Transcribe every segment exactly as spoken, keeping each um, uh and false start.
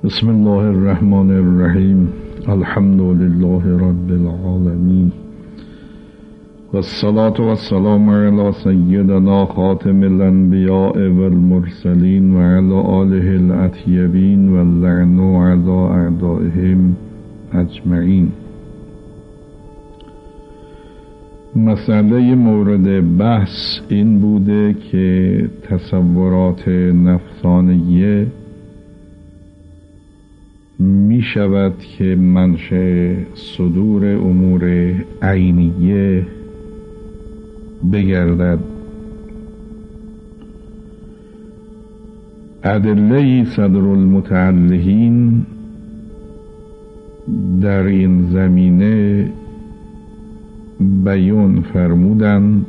بسم الله الرحمن الرحیم. الحمد لله رب العالمین و الصلاة و السلام علی سیدنا خاتم الانبیاء والمرسلین و علی آله الاطیبین و اللعن علی اعدائهم اجمعین. مسئله مورد بحث این بوده که تصورات نفسانیه می شود که منشأ صدور امور عینیه بگردد. ادله صدر المتعلهین در این زمینه بیان فرمودند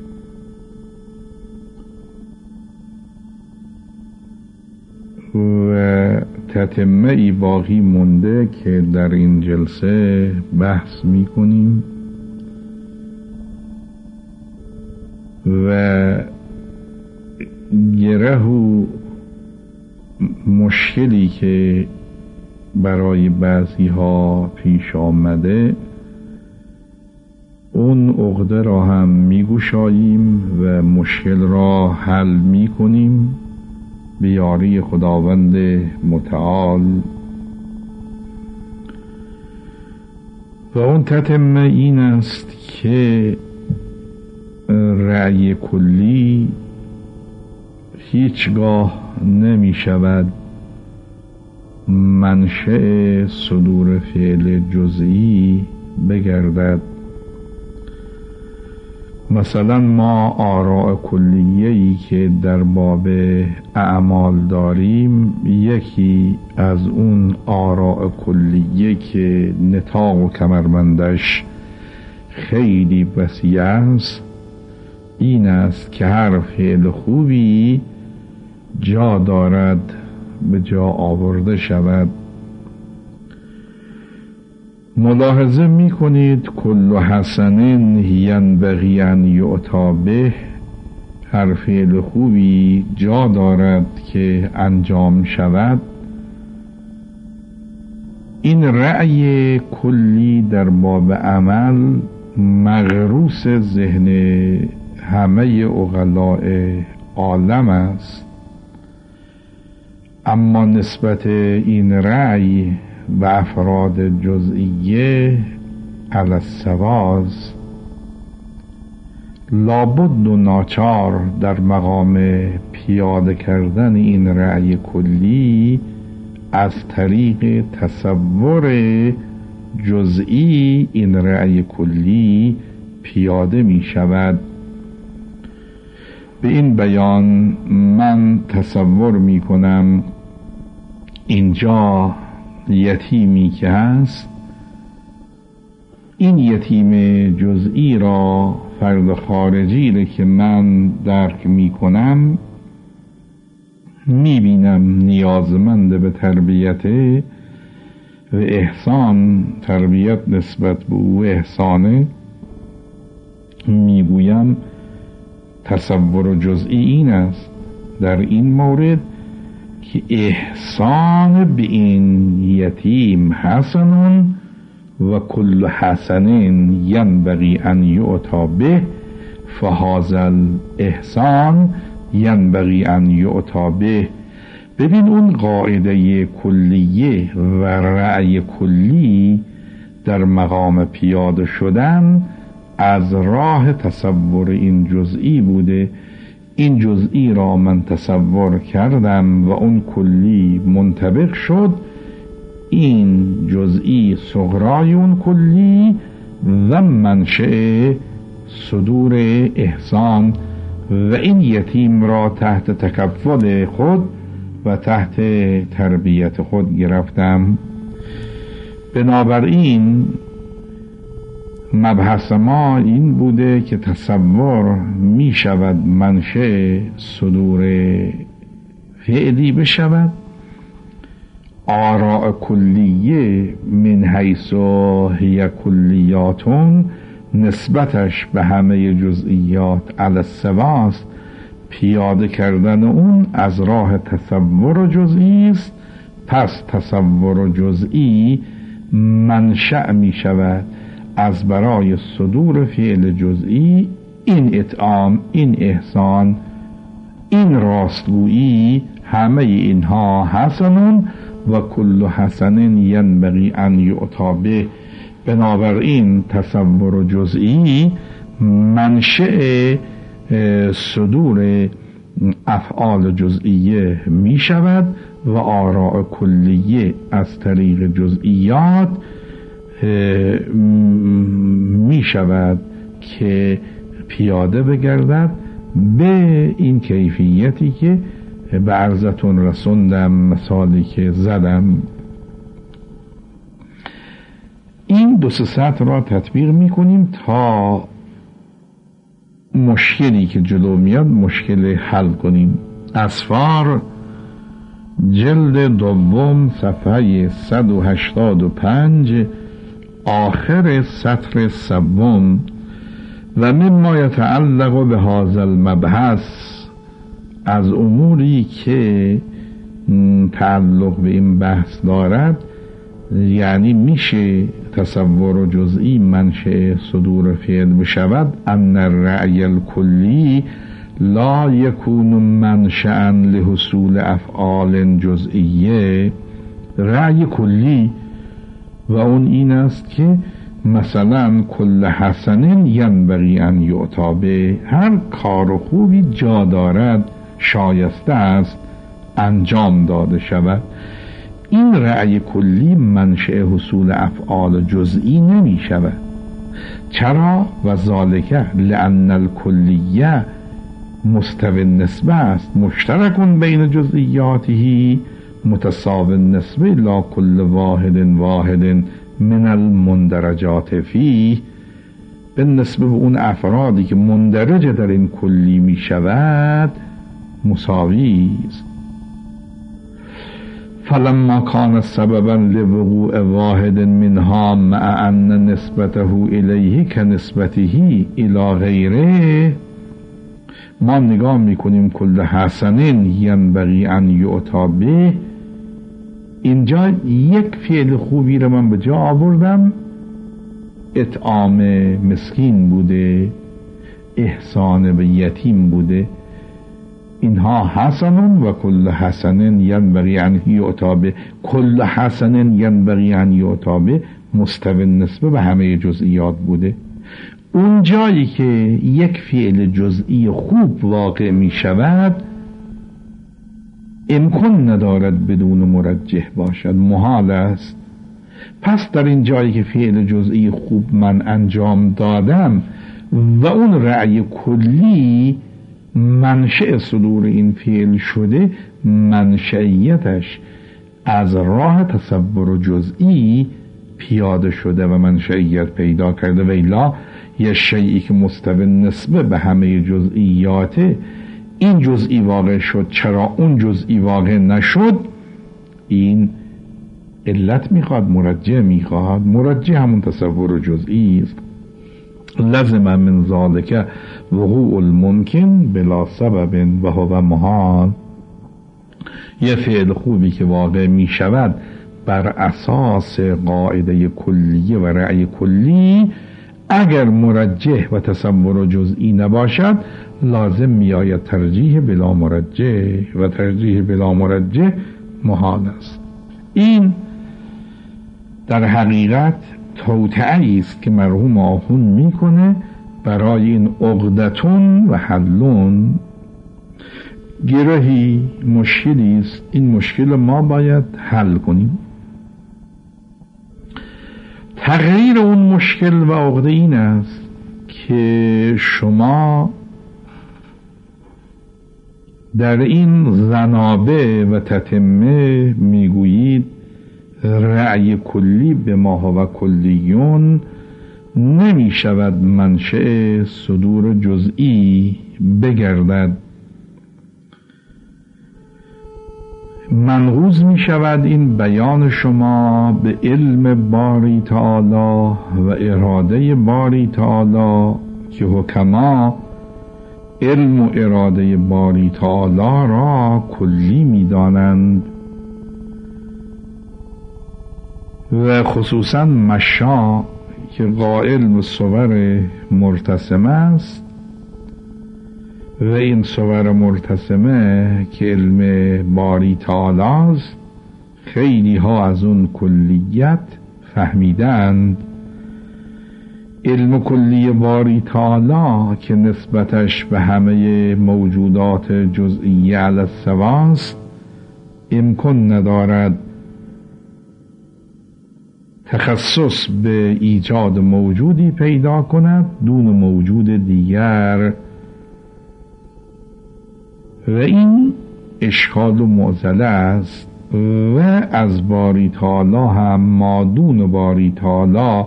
و تتمه ای باقی مونده که در این جلسه بحث می کنیم و گره و مشکلی که برای بعضی ها پیش آمده اون عقده را هم می گشاییم و مشکل را حل می کنیم به یاری خداوند متعال. و اون تتمه این است که رأی کلی هیچگاه نمی شود منشأ صدور فعل جزئی بگردد. مثلا ما آراء کلیه‌ای که در باب اعمال داریم، یکی از اون آراء کلیه که نطاق و کمربندش خیلی وسیع است این است که هر فعل خوبی جا دارد به جا آورده شود. ملاحظه می کنید کل حسن ینبغی ان یؤتی به، هر فعل خوبی جا دارد که انجام شود. این رأی کلی در باب عمل مغروس ذهن همه عقلاء عالم است، اما نسبت این رأی و افراد جزئیه علی السواز لابد و ناچار در مقام پیاده کردن این رأی کلی از طریق تصور جزئی این رأی کلی پیاده می شود. به این بیان من تصور می کنم اینجا یتیمی که هست، این یتیم جزئی را فرد خارجی را که من درک می کنم می بینم نیازمند به تربیت و احسان، تربیت نسبت به او احسانه. می گویم تصور جزئی این است در این مورد که احسان به این یتیم حسن و کل حسن ینبغی ان یؤتی به، فهذا الاحسان ینبغی ان یؤتی به. ببین اون قاعده کلیه و رأی کلی در مقام پیاده شدن از راه تصور این جزئی بوده. این جزئی را من تصور کردم و اون کلی منطبق شد. این جزئی صغرای اون کلی و منشأ صدور احسان و این یتیم را تحت تکفل خود و تحت تربیت خود گرفتم. بنابراین مبحث ما این بوده که تصور می شود منشأ صدور فعلی بشود. آراء کلیه من حیث هی کلیاتون نسبتش به همه جزئیات علی السواست پیاده کردن اون از راه تصور جزئی است پس تصور جزئی منشأ می شود از برای صدور فعل جزئی. این اطعام، این احسان، این راستگویی، همه اینها حسنون و کل حسن ینبغی ان یعطا به. بنابراین تصور جزئی منشأ صدور افعال جزئیه می شود و آراء کلیه از طریق جزئیات می شود که پیاده بگردد به این کیفیتی که به عرضتون رسوندم، مثالی که زدم. این دو سه سطر را تطبیق می کنیم تا مشکلی که جلو میاد مشکل حل کنیم. اسفار جلد دوم صفحه صد و هشتاد و پنج آخر سطر سوم: و مما یتعلق به هذا المبحث، از اموری که تعلق به این بحث دارد، یعنی میشه تصور جزئی منشأ صدور فعل بشود، ان الرأی الکلی لا یکون منشأ لحصول افعال جزئیه. رأی کلی و اون این است که مثلا کل حسن ینبغی ان یعطا به، هر کار خوبی جا دارد، شایسته است انجام داده شود. این رأی کلی منشأ حصول افعال جزئی نمی شود. چرا؟ و ذالک لأن الکلیه مستوی النسبه است، مشترک بین جزئیاته متساوی النسبه لا کل واحد واحد من المندرجات فیه. به نسبه به اون افرادی که مندرج در این کلی می شود مساوی است. فلما کان سببا لوقوع واحد منها مع ان نسبته الیه کنسبته الی غیره، ما نگاه میکنیم کل حسن ینبغی ان یعطا به. اینجا یک فعل خوبی رو من به جا آوردم، اطعام مسکین بوده، احسان به یتیم بوده، اینها حسنون و کل حسن ینبغی ان یعطا به. کل حسن ینبغی ان یعطا به مستوی نسبه به همه جزئیات بوده. اون جایی که یک فعل جزئی خوب واقع می شود امکان ندارد بدون مرجح باشد، محال است. پس در این جایی که فعل جزئی خوب من انجام دادم و اون رأی کلی منشأ صدور این فعل شده، منشأیتش از راه تصور جزئی پیاده شده و منشأیت پیدا کرده. و الا یه شیئی که مستوی نسبه به همه جزئیاته، این جزئی واقع شد، چرا اون جزئی واقع نشد؟ این علت میخواد، مرجع میخواد. مرجع همون تصور جزئی است. لازم من ذالک وقوع الممکن بلا سبب و هو محال. یه فعل خوبی که واقع میشود بر اساس قاعده کلیه و رأی کلی، اگر مرجح و تصور جزئی نباشد لازم میآید ترجیح بلا مرجح و ترجیح بلا مرجح محال است. این در حقیقت توطئه‌ای است که مرحوم آخوند میکنه برای این عقدتون و حلون. گرهی مشکلی است، این مشکل ما باید حل کنیم. تغییر اون مشکل و عقده این است که شما در این زنابه و تتمه میگویید رأی کلی به ما هو کلیون نمی شود منشأ صدور جزئی بگردد، منقوض می شود این بیان شما به علم باری تعالی و اراده باری تعالی که حکما علم و اراده باری تعالی را کلی می دانند. و خصوصا مشا که قائل به صور مرتسمه است و این صور مرتسمه که علم باری تعالی است، خیلی ها از اون کلیت فهمیدند. علم کلی باری تعالی که نسبتش به همه موجودات جزئیه علی السواست، امکان ندارد تخصص به ایجاد موجودی پیدا کند دون موجود دیگر، و این اشکال و معضله است. و از باری تعالی هم مادون باری تعالی،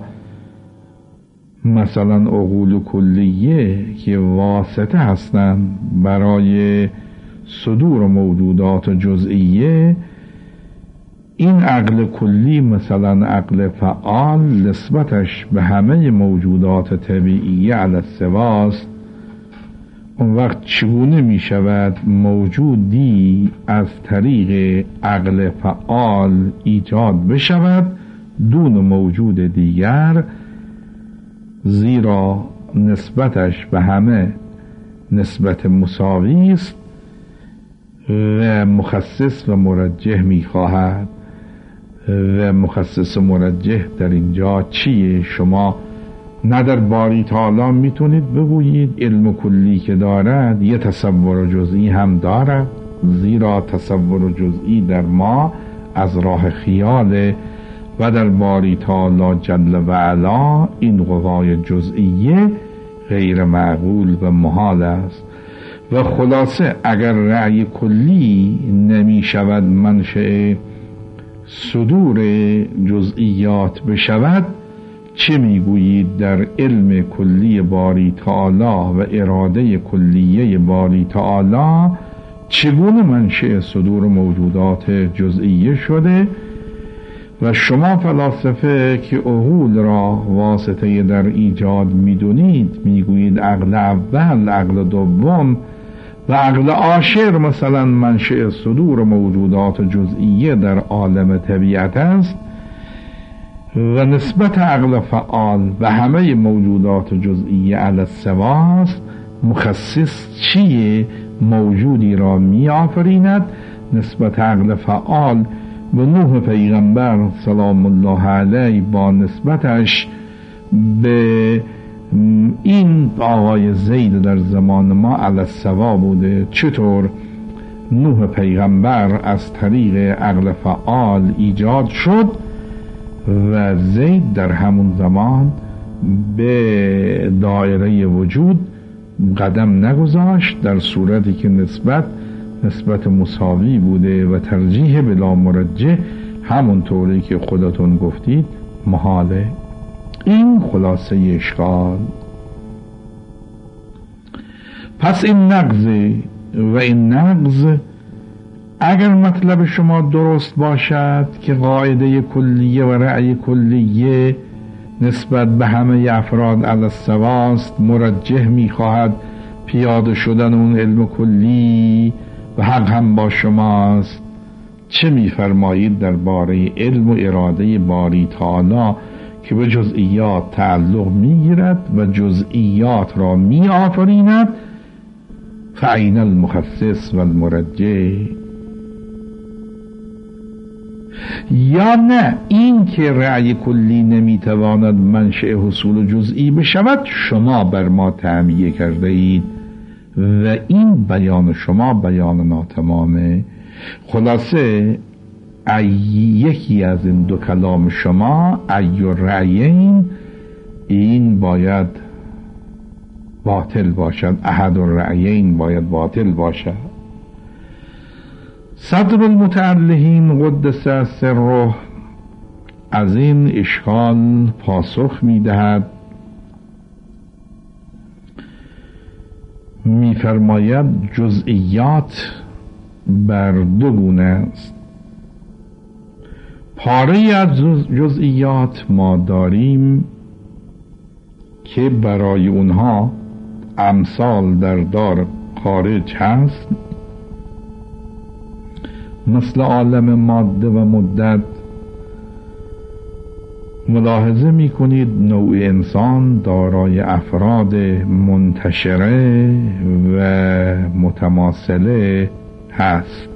مثلا عقول کلیه که واسطه هستند برای صدور موجودات جزئیه، این عقل کلی مثلا عقل فعال نسبتش به همه موجودات طبیعیه علی السواست، اون وقت چگونه می شود موجودی از طریق عقل فعال ایجاد بشود دون موجود دیگر؟ زیرا نسبتش به همه نسبت مساوی است و مخصص و مرجح می خواهد. و مخصص و مرجح در اینجا چیه؟ شما نه در باری تعالی میتونید بگویید علم کلی که دارد یه تصور جزئی هم دارد، زیرا تصور جزئی در ما از راه خیاله و در باری تعالی جل و علا این قوای جزئیه غیر معقول و محال است. و خلاصه اگر رأی کلی نمی شود منشأ صدور جزئیات بشود، چه میگویید در علم کلی باری تعالی و اراده کلیه باری تعالی چگونه منشأ صدور موجودات جزئیه شده؟ و شما فلاسفه که عقول را واسطه در ایجاد میدونید، میگویید عقل اول، عقل دوم و عقل عاشر مثلا منشأ صدور موجودات جزئیه در عالم طبیعت است، و نسبت عقل فعال و همه موجودات جزئیه علی السواست. مخصص چیه؟ موجودی را می آفریند. نسبت عقل فعال به نوح پیغمبر سلام الله علیه با نسبتش به این آقای زید در زمان ما علی السوا بوده. چطور؟ نوح پیغمبر از طریق عقل فعال ایجاد شد و زید در همون زمان به دایره وجود قدم نگذاشت، در صورتی که نسبت نسبت مساوی بوده و ترجیح بلا مرجح همونطوری که خودتون گفتید محاله. این خلاصه اشکال. پس این نقض و این نقض اگر مطلب شما درست باشد که قاعده کلیه و رأی کلیه نسبت به همه افراد علی السواست، مرجح میخواهد پیاده شدن اون علم کلی و حق هم با شماست، چه میفرمایید درباره علم و اراده باری تعالی که به جزئیات تعلق میگیرد و جزئیات را میآفریند؟ فأین المخصص و المرجح؟ یا نه این که رأی کلی نمیتواند منشأ حصول جزئی بشود شما بر ما تعمیه کرده اید و این بیان شما بیان ناتمامه. خلاصه یکی از این دو کلام شما ای الرأیین این باید باطل باشد، احد الرأیین باید باطل باشد. صدر المتعلهین قدس سره از این اشکال پاسخ میدهد، میفرماید جزئیات بر دو گونه است. پاره از جزئیات ما داریم که برای اونها امثال در دار خارج هست، مثل عالم ماده و مدت ملاحظه می کنید نوع انسان دارای افراد منتشره و متماثله هست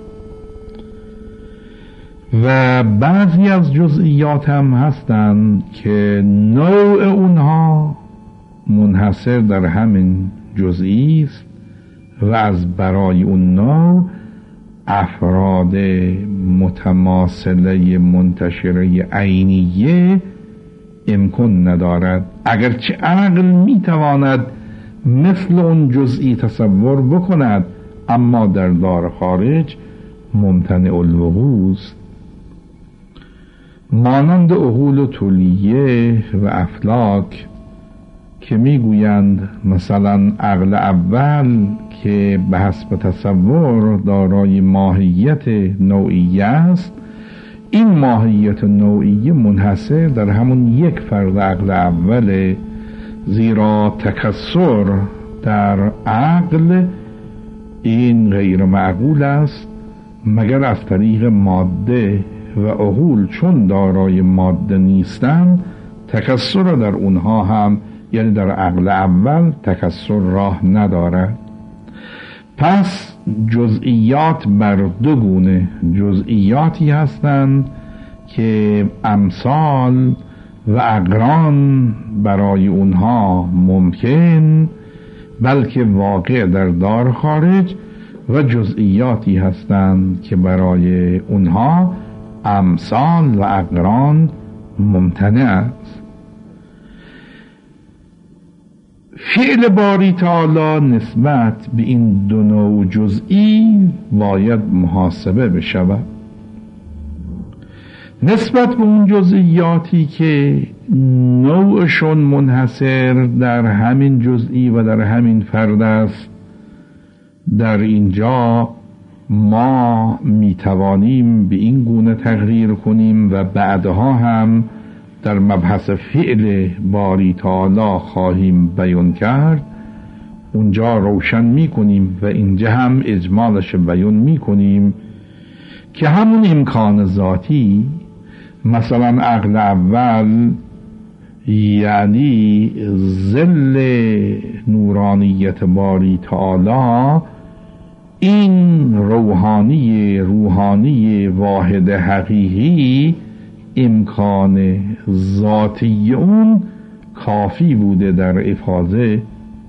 و بعضی از جزئیات هم هستند که نوع اونها منحصر در همین جزئی است و از برای اون نوع افراد متماثله منتشره عینیه امکان ندارد، اگرچه عقل میتواند مثل اون جزئی تصور بکند، اما در دار خارج ممتنع الوقوع است. مانند عقول طولیه و افلاک که میگویند مثلا عقل اول که به حسب تصور دارای ماهیت نوعیه است، این ماهیت نوعیه منحصر در همون یک فرد عقل اوله، زیرا تکثر در عقل این غیر معقول است مگر از طریق ماده و عقول چون دارای ماده نیستند، تکثر در اونها هم یعنی در عقل اول تکثر راه ندارد. پس جزئیات بر دو گونه، جزئیاتی هستند که امثال و اقران برای اونها ممکن بلکه واقع در دار خارج، و جزئیاتی هستند که برای اونها امثال و اقران ممتنع است. فعل باری تعالی نسبت به این دو نوع جزئی باید محاسبه بشود. نسبت به اون جزئیاتی که نوعشون منحصر در همین جزئی و در همین فرد است، در اینجا ما میتوانیم به این گونه تقریر کنیم و بعدها هم در مبحث فعل باری تعالی خواهیم بیان کرد، اونجا روشن میکنیم و اینجا هم اجمالش بیان میکنیم که همون امکان ذاتی، مثلا عقل اول یعنی ظل نورانیت باری تعالی، این روحانی روحانی واحد حقیقی امکان ذاتی اون کافی بوده در افاظه.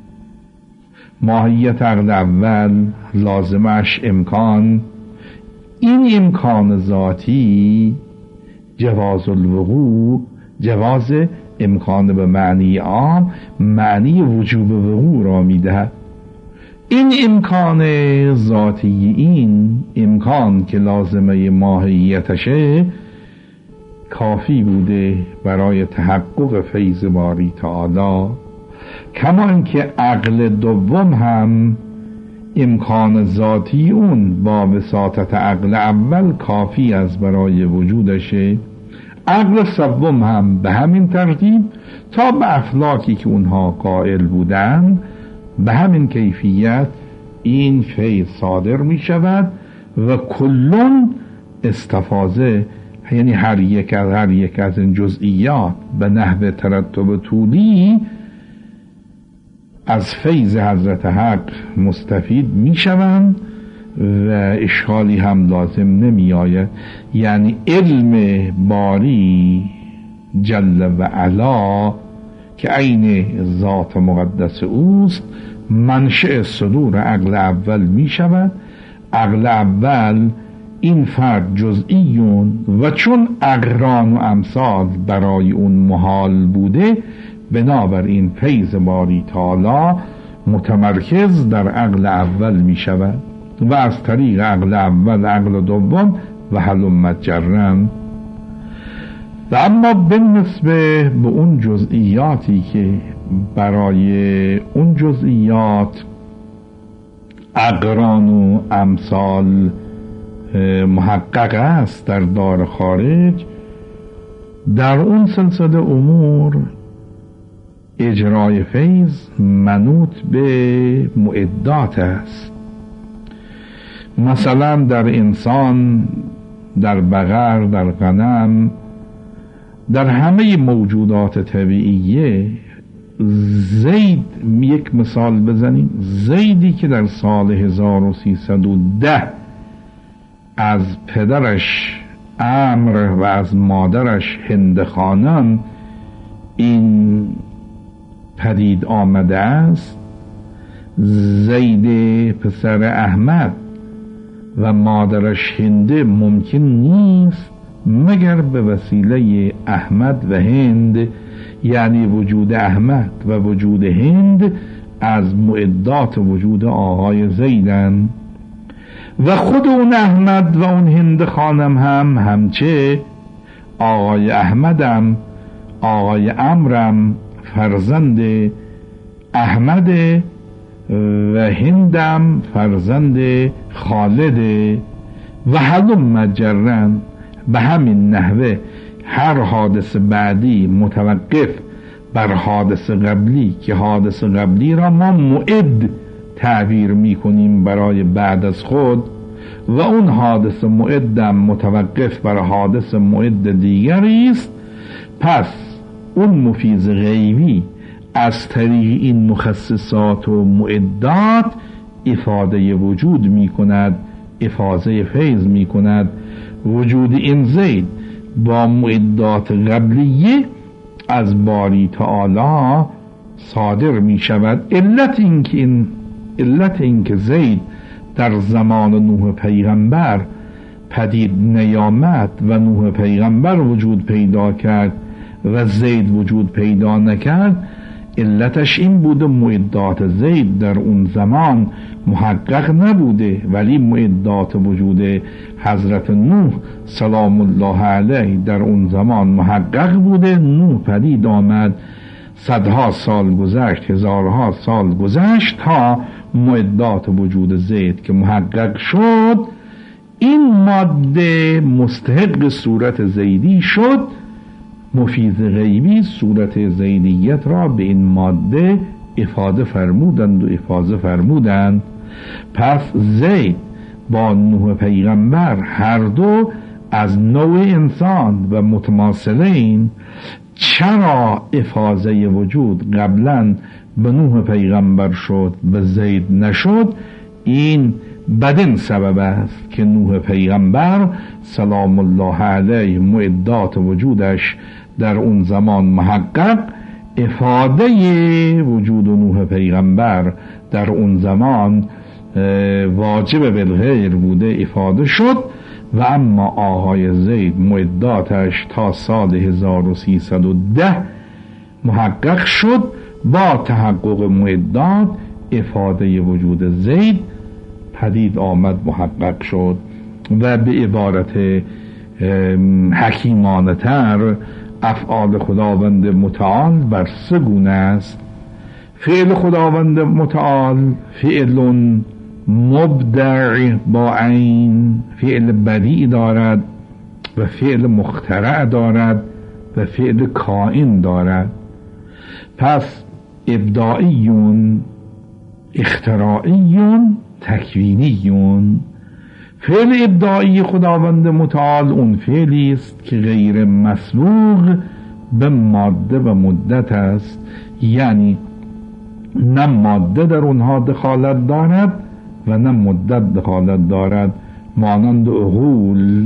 ماهیت عقل اول لازمش امکان، این امکان ذاتی جواز الوقوع، جواز امکان به معنی عام معنی وجوب وقوع را میدهد. این امکان ذاتی، این امکان که لازمه ماهیتشه کافی بوده برای تحقق فیض باری تعالی، کما اینکه عقل دوم هم امکان ذاتی اون با وساطت عقل اول کافی از برای وجودشه. عقل سوم هم به همین ترتیب تا به افلاکی که اونها قائل بودن به همین کیفیت این فیض صادر می شود و کلون استفاضه، یعنی هر یک از هر یک از این جزئیات به نحو ترتب طولی از فیض حضرت حق مستفید می شوند و اشکالی هم لازم نمی آید. یعنی علم باری جل و علا که عین ذات مقدس اوست منشأ صدور عقل اول می شود. عقل اول این فرد جزئیون و چون اقران و امثال برای اون محال بوده، بنابراین فیض باری تعالی متمرکز در عقل اول می شود و از طریق عقل اول عقل دوم و هلم جرا. و اما بالنسبه به اون جزئیاتی که برای اون جزئیات اقران و امثال محقق است در دار خارج، در اون سلسله امور اجرای فیض منوط به معدات است. مثلا در انسان، در بقر، در غنم، در همه موجودات طبیعیه زید، یک مثال بزنیم، زیدی که در سال هزار و سیصد و ده از پدرش عمرو و از مادرش هندخانان این پدید آمده است، زید پسر احمد و مادرش هنده ممکن نیست مگر به وسیله احمد و هند، یعنی وجود احمد و وجود هند از معدات وجود آقای زیدن و خود اون احمد و اون هند خانم هم همچه آقای احمدم آقای عمرم فرزند احمد و هندم فرزند خالده و هلم مجرن. به همین نحوه هر حادث بعدی متوقف بر حادث قبلی که حادث قبلی را ما معد تعبیر می کنیم برای بعد از خود و اون حادث معدم متوقف بر حادث معد دیگری است. پس اون مفیز غیبی از طریق این مخصصات و معدات افاده وجود می کند، افاظه فیض می کند. وجود این زید با معدات قبلیه از باری تعالی صادر می شود. علت این که این علت این که زید در زمان نوح پیغمبر پدید نیامد و نوح پیغمبر وجود پیدا کرد و زید وجود پیدا نکرد، علتش این بوده معدات زید در اون زمان محقق نبوده، ولی معدات وجود حضرت نوح سلام الله علیه در اون زمان محقق بوده. نوح پدید آمد، صدها سال گذشت، هزارها سال گذشت تا معدات وجود زید که محقق شد، این ماده مستحق صورت زیدی شد. مفیز غیبی صورت زیدیت را به این ماده افاده فرمودند و افاظه فرمودند. پس زید با نوح پیغمبر هر دو از نوع انسان و متماثلین. چرا افاظه وجود قبلا به نوح پیغمبر شد به زید نشد؟ این بدین سبب است که نوح پیغمبر سلام الله علیه معدات وجودش در اون زمان محقق، افاده وجود نوح پیغمبر در اون زمان واجب بالغیر بوده، افاده شد. و اما آقای زید معداتش تا سال هزار و سیصد و ده محقق شد. با تحقق معدات افاده وجود زید پدید آمد، محقق شد. و به عبارت حکیمانه تر افعال خداوند متعال بر سه گونه است. فعل خداوند متعال فعل مبدع با عین، فعل بدیع دارد و فعل مخترع دارد و فعل کائن دارد. پس ابداعیون، اختراعیون، تکوینیون. فعل ابداعی خداوند متعال اون فعلی است که غیر مسبوق به ماده و مدت است، یعنی نه ماده در اونها دخالت دارد و نه مدت دخالت دارد، مانند عقول.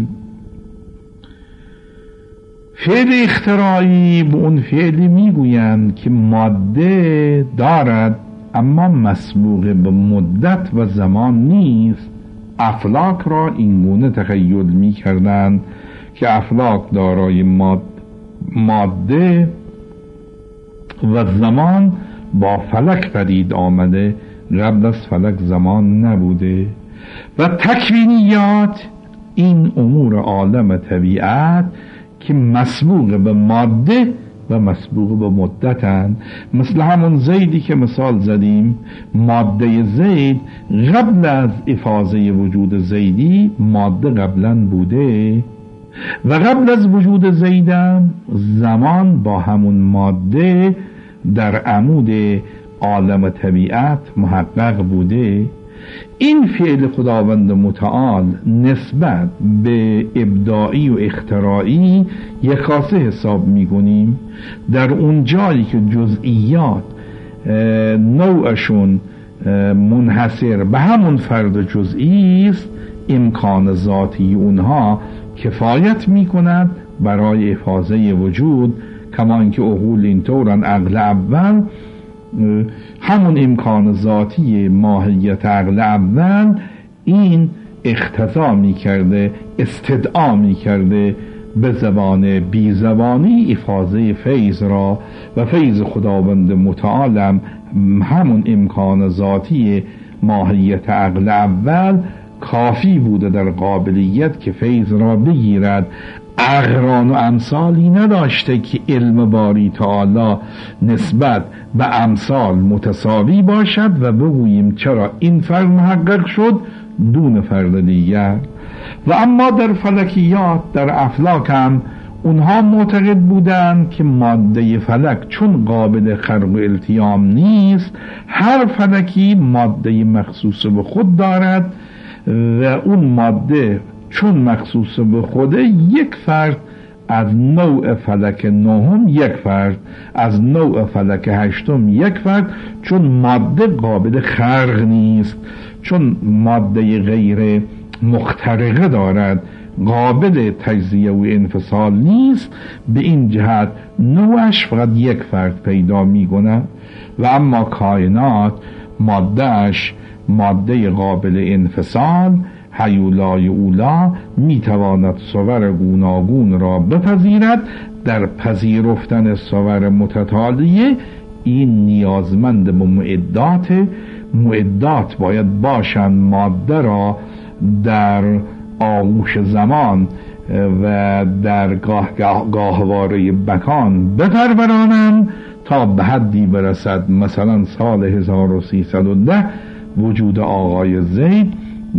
فعل اختراعی به اون فعلی میگویند که ماده دارد اما مسبوق به مدت و زمان نیست. افلاک را اینگونه تخیل می کردند که افلاک دارای ماد ماده و زمان با فلک پدید آمده، قبل از فلک زمان نبوده. و تکوینیات این امور عالم طبیعت که مسبوق به ماده و مسبوق به مدتن، مثل همون زیدی که مثال زدیم. ماده زید قبل از افاظه وجود زیدی ماده قبلا بوده و قبل از وجود زیدم زمان با همون ماده در عمود عالم طبیعت محقق بوده. این فعل خداوند متعال نسبت به ابداعی و اختراعی یک خاصه حساب میکنیم. در اون جایی که جزئیات نوعشون منحصر به همون فرد جزئی است، امکان ذاتی اونها کفایت میکند برای افاضه وجود، کما اینکه عقول اینطورن. عقل اول همون امکان ذاتی ماهیت عقل اول این اقتضا می کرده، استدعا می کرده به زبان بی زبانی افاضه فیض را، و فیض خداوند متعالم همون امکان ذاتی ماهیت عقل اول کافی بوده در قابلیت که فیض را بگیرد. اقران و امثالی نداشته که علم باری تعالی نسبت به امثال متساوی باشد و بگوییم چرا این فرد محقق شد دون فرد دیگر. و اما در فلکیات، در افلاک هم اونها معتقد بودند که ماده فلک چون قابل خرق و التیام نیست، هر فلکی ماده مخصوص به خود دارد و اون ماده چون مخصوص به خوده، یک فرد از نوع فلک نهم، یک فرد از نوع فلک هشتم، یک فرد، چون ماده قابل خرق نیست، چون ماده غیر مخترقه دارد، قابل تجزیه و انفصال نیست، به این جهت نوعش فقط یک فرد پیدا می کند. و اما کائنات مادهش ماده قابل انفصال هیولای اولا می تواند صور گوناگون را بپذیرد. در پذیرفتن صور متتالیه این نیازمند به معدات معدات باید باشند ماده را در آغوش زمان و در گاه گاهواره مکان بپرورانند تا به حدی برسد. مثلا سال هزار و سیصد و ده وجود آقای زید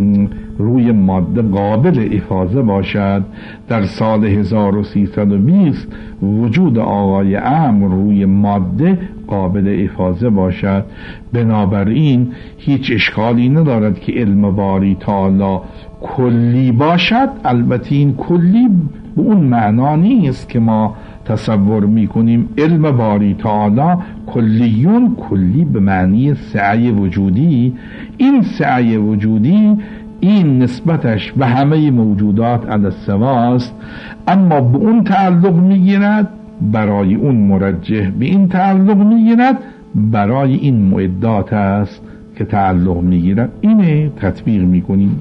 روی ماده قابل افاضه باشد، در سال هزار و سیصد و بیست وجود آقای عمرو روی ماده قابل افاضه باشد. بنابراین هیچ اشکالی ندارد که علم باری تعالی کلی باشد. البته این کلی به اون معنا نیست که ما تصور میکنیم. علم باری تعالی کلیون، کلی به معنی سعی وجودی. این سعی وجودی این نسبتش به همه موجودات علی السواست، اما به اون تعلق میگیرد برای اون مرجح، به این تعلق میگیرد برای این معدات است که تعلق میگیرد. اینه تطبیق میکنیم.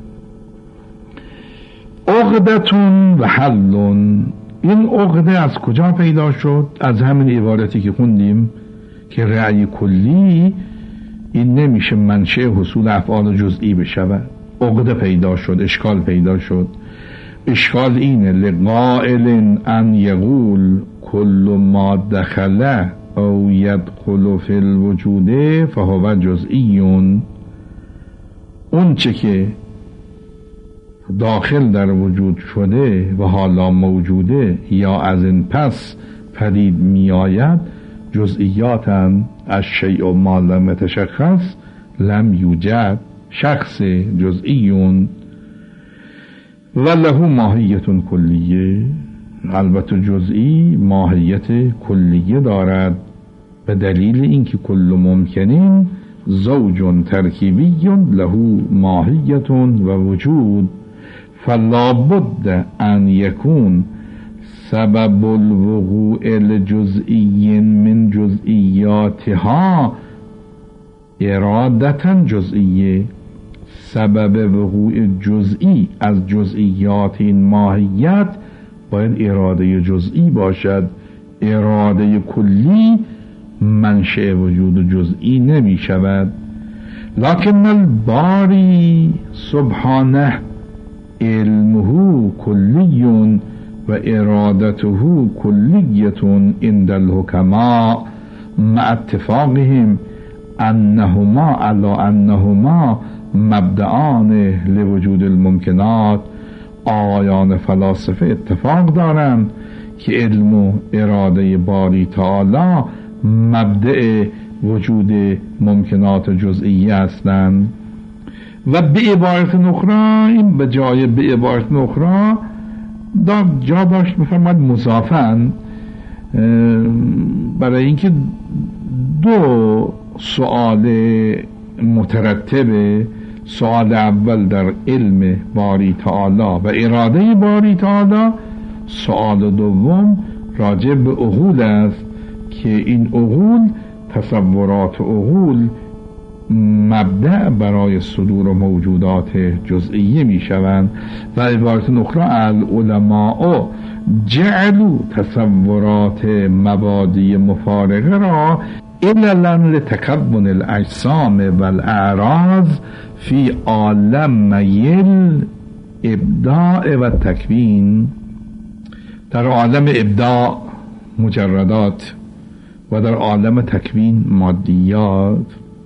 عقدتون و حلون، این عقده از کجا پیدا شد؟ از همین عبارتی که خوندیم که رأی کلی این نمیشه منشأ حصول افعال جزئی بشود. عقده پیدا شد، اشکال پیدا شد. اشکال اینه لقائل ان یقول کل ما دخل او یدخل فی الوجود فهو جزئیون. اون چه که داخل در وجود شده و حالا موجوده یا از این پس پدید می آید جزئیاتن. از شیء ما لم یتشخص لم یوجد، شخص جزئیون و له ماهیت کلیه. البته جزئی ماهیت کلیه دارد به دلیل اینکه کل ممکنین زوج ترکیبی له ماهیت و وجود، فلا بد ان یکون سبب الوقوع الجزئی من جزئیاتها ارادتا جزئیه. سبب وقوع جزئی از جزئیات این ماهیت باید اراده جزئی باشد. اراده کلی منشأ وجود جزئی نمی شود. لکن الباری سبحانه علمه کلی و ارادته کلیت عند الحکماء مع اتفاقهم انهما علی انهما مبدعان لوجود الممکنات. آیان فلاسفه اتفاق دارند که علم و اراده باری تعالی مبدع وجود ممکنات جزئی هستند. و به عبارت نخرا، این به جای به عبارت نخرا دا جا داشت بفرماید مضافن، برای اینکه دو سؤال مترتبه، سؤال اول در علم باری تعالی و اراده باری تعالی، سؤال دوم راجع به عقول است که این عقول، تصورات عقول مبدأ برای صدور موجودات جزئیه می شوند. و عبارت نخرا العلماء جعلوا تصورات مبادی مفارقه را عللا لتکون الاجسام و الاعراض فی عالم میل ابداع و تکوین، در عالم ابداع مجردات و در عالم تکوین مادیات.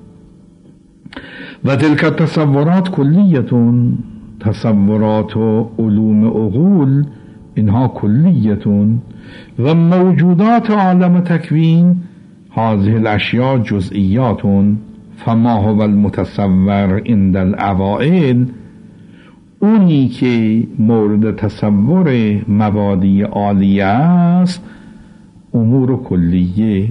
و تلک تصورات کلیتون، تصورات و علوم عقول اینها کلیتون، و موجودات عالم تکوین هذه الاشیاء جزئیاتون. فما هو المتصور عند الاوائل، اونی که مورد تصور مبادی عالیه است امور کلیه،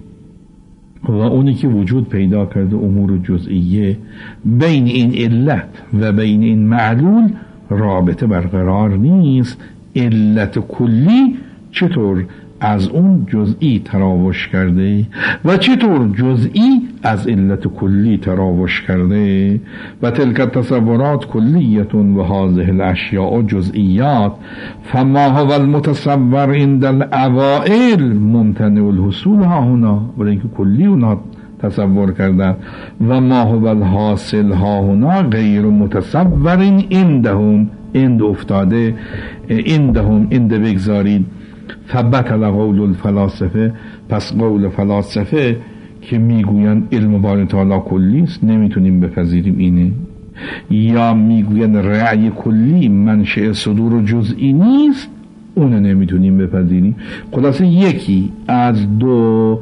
و اونی که وجود پیدا کرده امور جزئیه. بین این علت و بین این معلول رابطه برقرار نیست. علت کلی چطور از اون جزئی تراوش کرده و چطور جزئی از علت کلی تراوش کرده. و تلک تصورات کلیتون و هذه الاشیاء جزئیات. فما هو المتصور عند الاوائل ممتنع الحصول ها هنا، برای اینکه کلی اونا تصور کردن. و ما هو الحاصل ها هنا غیر متصور عندهم، اند افتاده عندهم، اند بگذارید. فبطل قول الفلاسفه، پس قول فلاسفه که میگوین علم باری تعالی کلی است نمیتونیم بپذیریم اینه، یا میگوین رأی کلی منشأ صدور جزئی نیست اون نمیتونیم بپذیریم. خلاصه یکی از دو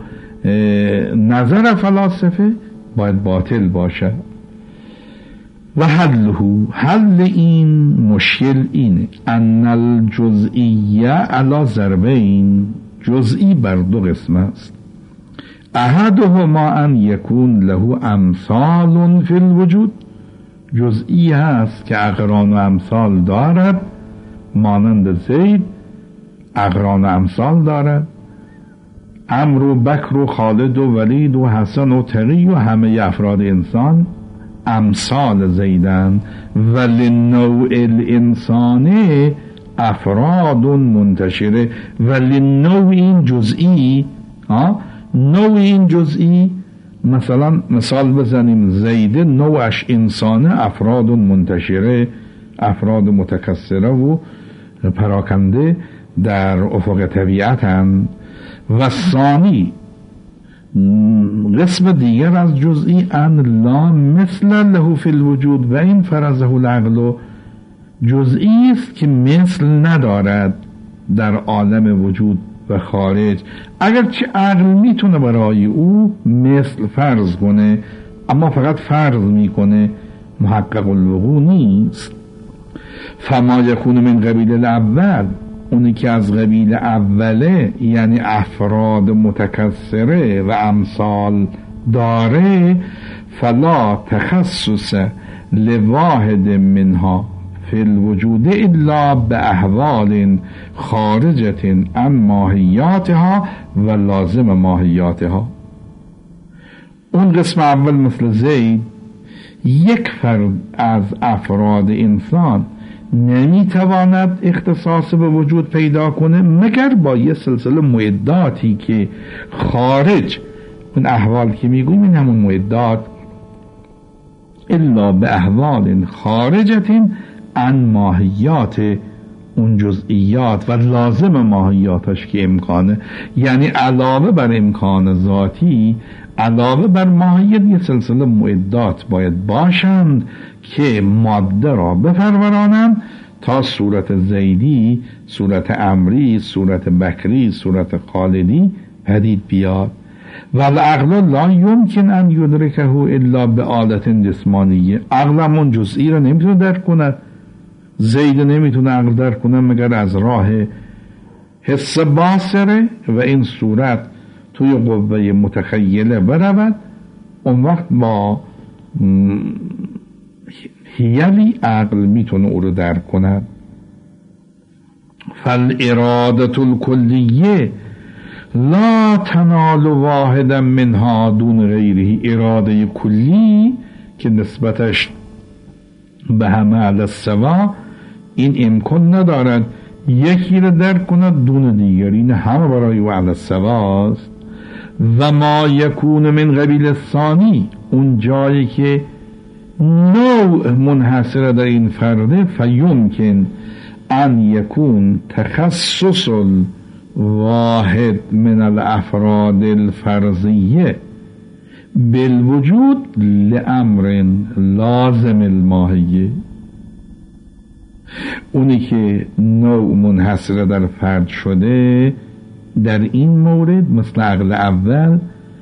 نظر فلاسفه باید باطل باشه. و حله، حل این مشکل اینه ان الجزئیه علی ضربین، جزئی بر دو قسم است. احدهما ان یکون له امثال فی الوجود، جزئی هست که اقران و امثال دارد، مانند زید اقران و امثال دارد، عمرو و بکر و خالد و ولید و حسن و تقی و همه افراد انسان امثال زیدن. ولی نوع الانسان افراد منتشره، ولی نوع این جزئی، نوع این جزئی مثلا مثال بزنیم زید نوعش انسانه، افراد منتشره، افراد متکثره و پراکنده در افق طبیعت هم. و ثانی قسم دیگر از جزئی ان لا مثل له فی الوجود و این فرضه العقل، جزئی است که مثل ندارد در عالم وجود و خارج، اگرچه عقل میتونه برای او مثل فرض کنه اما فقط فرض میکنه، محقق الوقوع نیست. فما یکون من قبیل الاول، اونی که از قبیل اوله یعنی افراد متکثره و امثال داره، فلا تخصص لواحد منها فی الوجود الا به احوال خارجة عن ماهیاتها و لازم ماهیاتها. اون قسم اول مثل زید، یک فرد از افراد انسان نمیتواند اختصاص به وجود پیدا کنه مگر با یه سلسله معداتی که خارج، اون احوال که میگویم این همون معدات، الا به احوال خارجتین عن ماهیات اون جزئیات و لازم ماهیاتش که امکانه، یعنی علاوه بر امکان ذاتی، علاوه بر ماهیت یه سلسله معدات باید باشند که ماده را بپرورانند تا صورت زیدی، صورت امری، صورت بکری، صورت خالدی پدید بیاد. و العقل لا یمکن ان یدرکه الا به آلت جسمانیه، عقلمون جزئی رو نمیتونه درک کنه، زید نمیتونه عقل درک کنه مگر از راه حس باصره و این صورت توی قوه متخیله برود، اون وقت با هیلی عقل میتونه او رو درک کنه. فالارادة الکلیه لا تنال واحدا منها دون غیره، اراده کلی که نسبتش به همه علی السوا، این امکان ندارد یکی رو درک کند دون دیگری، این همه برای او علی السواست. و ما یکون من قبیل الثانی، اون جایی که نوع منحصر در این فرده، فیمکن ان یکون تخصص واحد من الافراد الفرضیه بالوجود لامر لازم الماهیه، اونی که نوع منحصر در فرد شده در این مورد مثل عقل اول،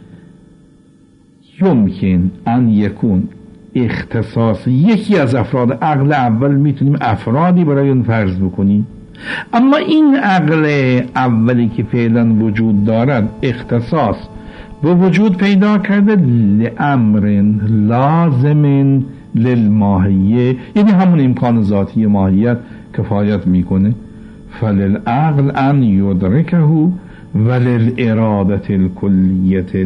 یمکن ان یکون اختصاص یکی از افراد عقل اول، میتونیم افرادی برای اون فرض بکنیم، اما این عقل اولی که فعلا وجود دارد اختصاص به وجود پیدا کرده لامر لازم للماهیه، یعنی همون امکان ذاتی ماهیت کفایت میکنه. فللعقل ان یدرکه وللارادة الکلیة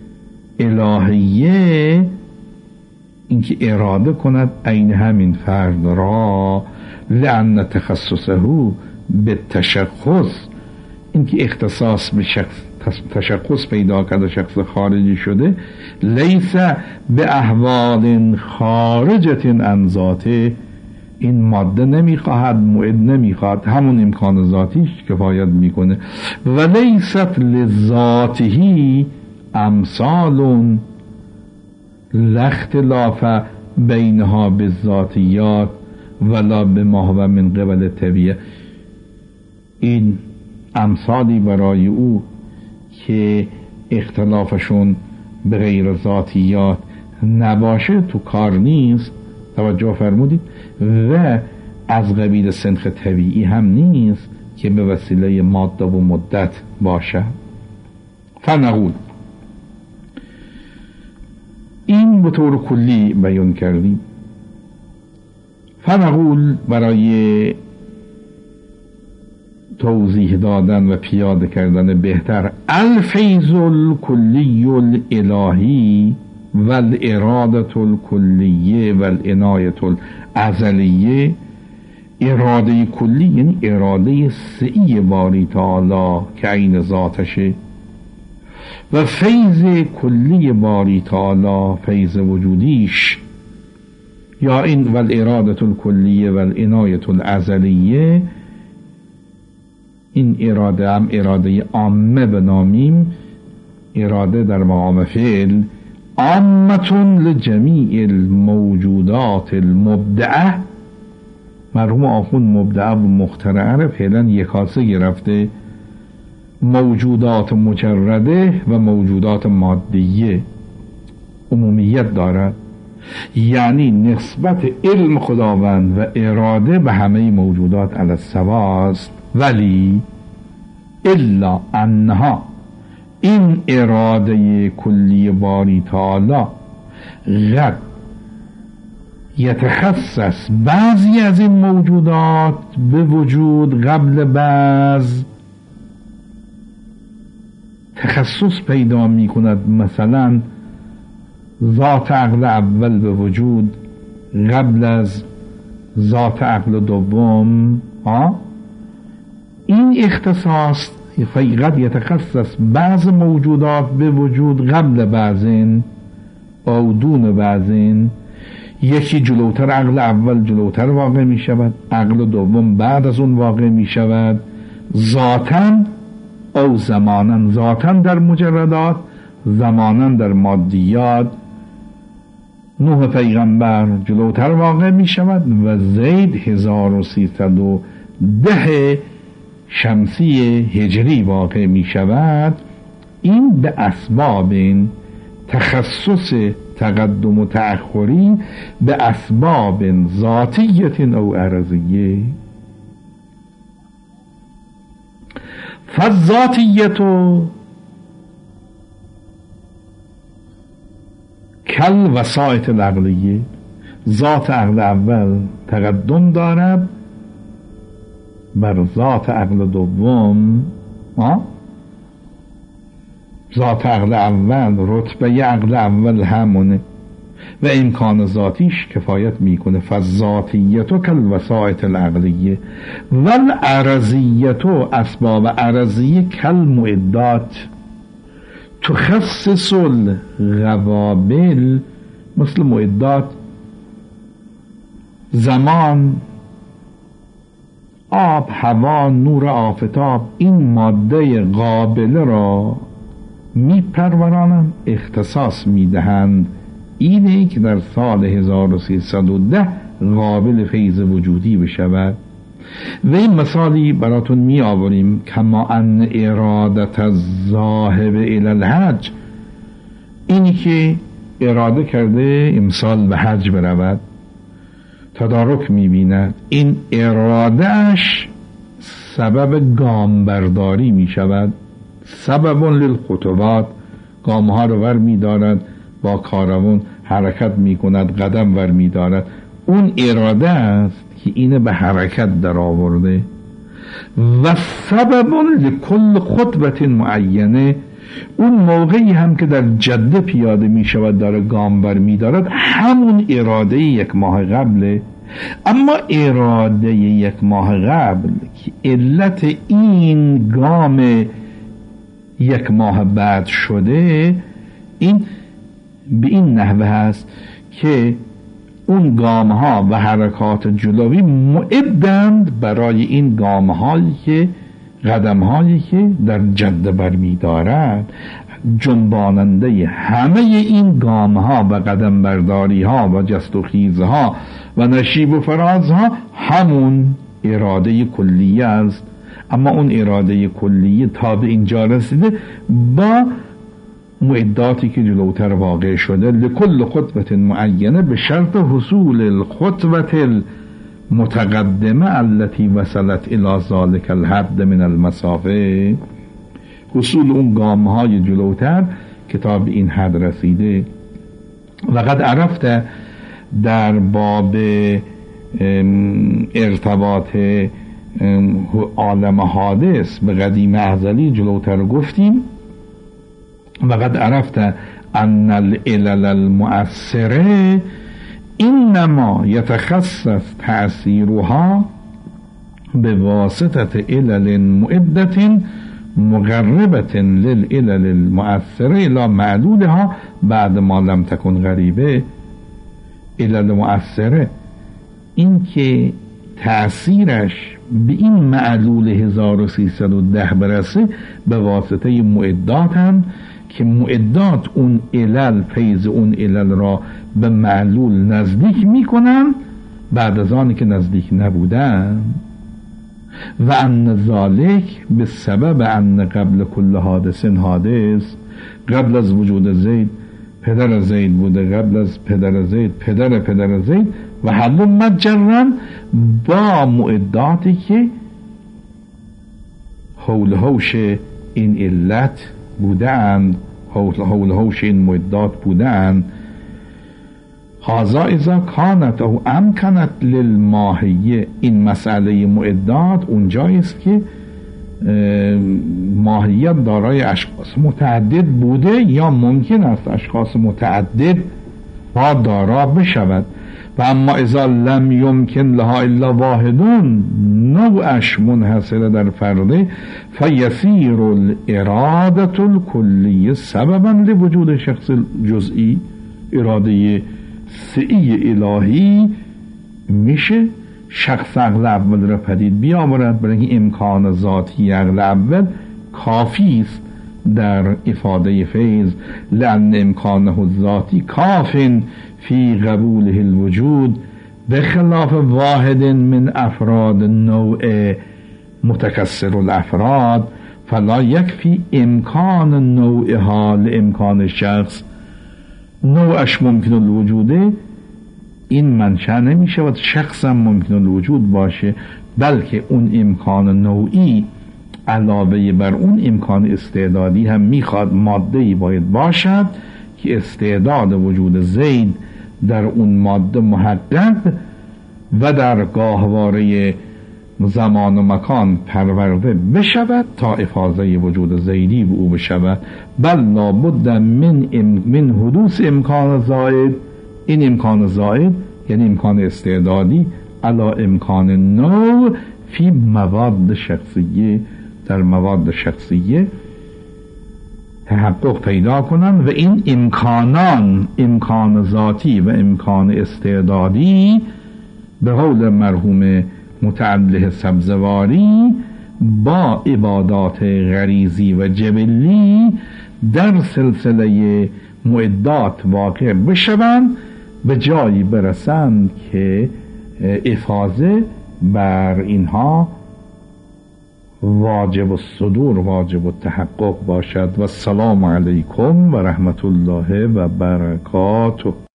الالهیه، اینکه اراده کند عین همین فرد را، لأن تخصصه به تشخص، اینکه اختصاص به شخص تشخص پیدا کرده، شخص خارجی شده، لیس به احوال خارجت عن ذاته، این ماده نمیخواهد، موعد نمیخواهد، همون امکان ذاتیش کفایت میکنه. و لیست لذاته امثال لا اختلاف بینها بالذاتیات ولا بما هو من قبل طبیعه، این امثالی برای او که اختلافشون به غیر ذاتیات نباشه تو کار نیست، توجه فرمودید، و از قبیل سنخ طبیعی هم نیست که به وسیله ماده و مدت باشه. فنقول، این به طور کلی بیان کردیم. فنقول برای توضیح دادن و پیاده کردن بهتر، الفیض الکلی الالهی والارادة الکلیه والعنایة الازلیه، اراده کلی یعنی اراده سعی باری تعالی که عین ذاتشه، و فیض کلی باری تعالی فیض وجودیش، یا این والارادة الکلیه والعنایة الازلیه، این اراده هم اراده عامه بنامیم، اراده در مقام فعل، عامتون لجمیع الموجودات المبدعه، مرحوم آخوند مبدعه و مخترعه رو فعلا یکاسه گرفته، موجودات مجرده و موجودات مادیه عمومیت دارد، یعنی نسبت علم خداوند و اراده به همه موجودات علی السواست، ولی الا انها، این اراده کلی باری تعالی قد یتخصص بعضی از این موجودات به وجود قبل بعض تخصص پیدا می کند، مثلا ذات عقل اول به وجود قبل از ذات عقل دوم، ها این اختصاص قد یتخصص بعض موجودات به وجود قبل بعضین او دون بعضین، یکی جلوتر عقل اول جلوتر واقع می شود، عقل دوم بعد از اون واقع می شود، ذاتاً او زماناً، ذاتاً در مجردات، زماناً در مادیات. نوح پیغمبر جلوتر واقع می شود و زید هزار و سیصد و ده شمسی هجری واقع می شود. این به اسباب این تخصص تقدم و تأخری به اسباب ذاتیت او عرضیه. فالذاتیت کل وسایط العقلیه، ذات عقل اول تقدم دارد بر ذات عقل دوم. آه؟ ذات عقل اول رتبه عقل اول همونه و امکان ذاتیش کفایت میکنه. فالذاتیت کل وسایط العقلیه والعرضیت اسباب عرضیه کل معدات تخصص القوابل، مثل معدات زمان، آب، هوا، نور آفتاب، این ماده قابله را می پرورانند، اختصاص می دهند. اینه که در سال هزار و سیصد و ده قابل فیض وجودی بشود. و این مثالی براتون می آوریم کما ان ارادت الذاهب الی الحج، اینی که اراده کرده امسال به حج برود، تدارک می بیند، این ارادهش سبب گام برداری می شود، سبب للخطوات، گام ها رو ور می دارد، با کاروان حرکت می کند، قدم ور می دارد. اون اراده است که اینه به حرکت در آورده. و سبب لکل خطوت معینه، اون موقعی هم که در جده پیاده می شود داره گام بر می دارد، همون اراده یک ماه قبله. اما اراده یک ماه قبل که علت این گام یک ماه بعد شده، این به این نحوه هست که اون گام ها و حرکات جلوی معدند برای این گام هایی که قدم هایی که در جده برمی دارد. جنباننده همه این گام ها و قدم برداری ها و جست و خیز ها و نشیب و فراز ها همون اراده کلیه است. اما اون اراده کلیه تا به اینجا رسیده با معداتی که جلوتر واقع شده. لکل خطوه معینه به شرط حصول الخطوه المتقدمه التي وصلت الى ذلك الحد من المسافه، حصول اون گام های جلوتر که تا به این حد رسیده. و قد عرفته در باب ارتباط عالم حادث به قدیم ازلی جلوتر گفتیم. و قد عرفته ان العلل المؤثره انما يتخصص تأثیرها به واسطه علل معدة مقربة للعلل المؤثره الى معلولها بعد ما لم تكن غریبه. علل مؤثره این که تأثیرش به این معلول هزار و سیصد و ده برسه به واسطه معدات هم که معدات اون علل فیض اون علل را به معلول نزدیک میکنن بعد از آنی که نزدیک نبودن. و ان ذالک به سبب ان قبل کل حادث حادث، قبل از وجود زید پدر زید بوده، قبل از پدر زید پدر پدر زید و حل مجرن با معداتی که حول حوش این علت بودند، حول حوش این معدات بودند. هذا اذا کانت او امکنت للماهیه، این مسئله معدات اونجایی است که ماهیت دارای اشخاص متعدد بوده یا ممکن است اشخاص متعدد با دارا بشود. و اما اذا لم یمکن لها الا واحدون، نوعش منحصر در فرده، فیسیر الارادة الکلی سببا لوجود شخص جزئی. اراده سعی الهی میشه شخص عقل اول را پدید بیاورد، برای امکان ذاتی عقل اول کافی است در افاده فیض. لأن امکانه الذاتی کاف فی قبوله الوجود بخلاف واحد من افراد نوع متکثر الافراد. فلا یکفی امکان نوعها لامکان شخص، نوعش ممکن الوجوده، این منشأ نمی شود شخص هم ممکن الوجود باشه، بلکه اون امکان نوعی علاوه بر اون امکان استعدادی هم میخواد ماده‌ای باید باشد که استعداد وجود زید در اون ماده محقق و در گاهواره زمان و مکان پرورده بشود تا افاضه وجود زیدی به او بشود. بل لابد من, من حدوث امکان زائد، این امکان زائد یعنی امکان استعدادی علا امکان نو فی مواد شخصیه، در مواد شخصیه تحقق پیدا کنن و این امکانان، امکان ذاتی و امکان استعدادی به قول مرحوم متعله سبزواری با عبادات غریزی و جبلی در سلسله معدات واقع بشوند، به جایی برسند که افاضه بر اینها واجب الصدور، واجب التحقق باشد. و السلام علیکم و رحمت الله و برکاته.